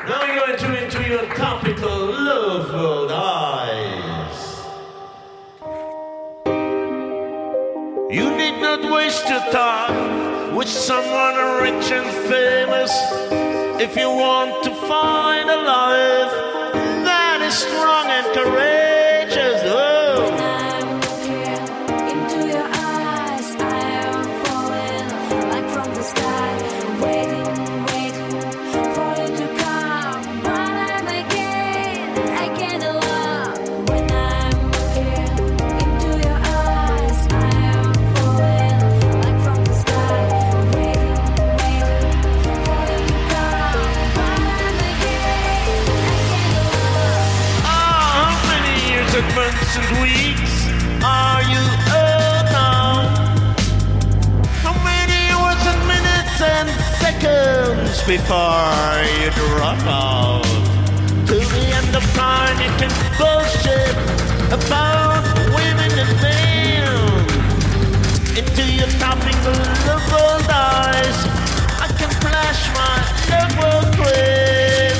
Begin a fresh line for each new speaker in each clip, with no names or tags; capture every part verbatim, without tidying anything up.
Now we go into, into your topical love world eyes. You need not waste your time with someone rich and famous if you want to find a life that is strong and courageous. Oh. Months and weeks are you old now? How many hours and minutes and seconds before you drop out? To the end of time you can bullshit about women and men. Into your topping love world eyes I can flash my love world grin.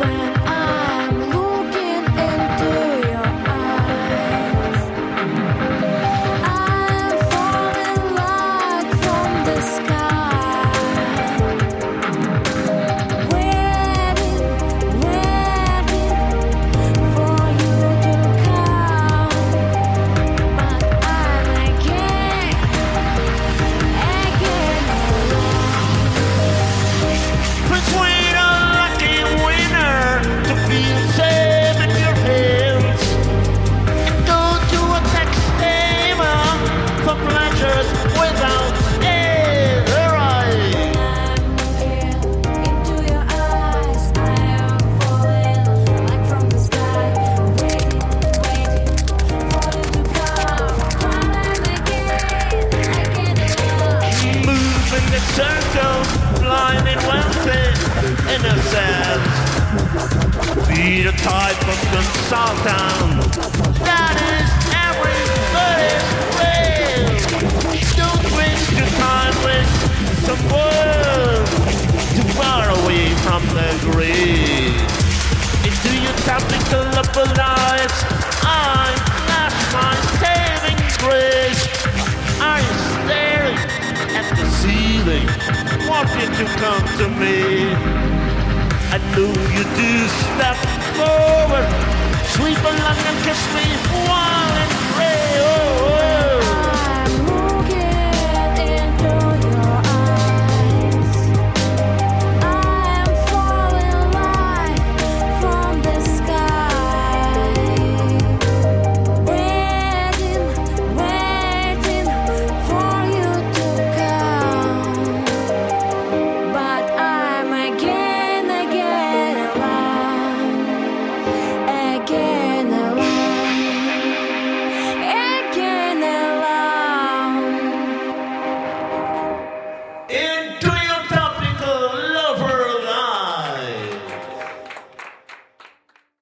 Circle, blind and wealthy, innocent. Be the type of consultant that is everybody's friend. Don't waste your time with some words too far away from the grave. Into your topical upper lives, I flash my saving grace. I'm staring at the ceiling, wanting to come to me. I know you do step forward, sweep along and kiss me while and pray. Oh, oh.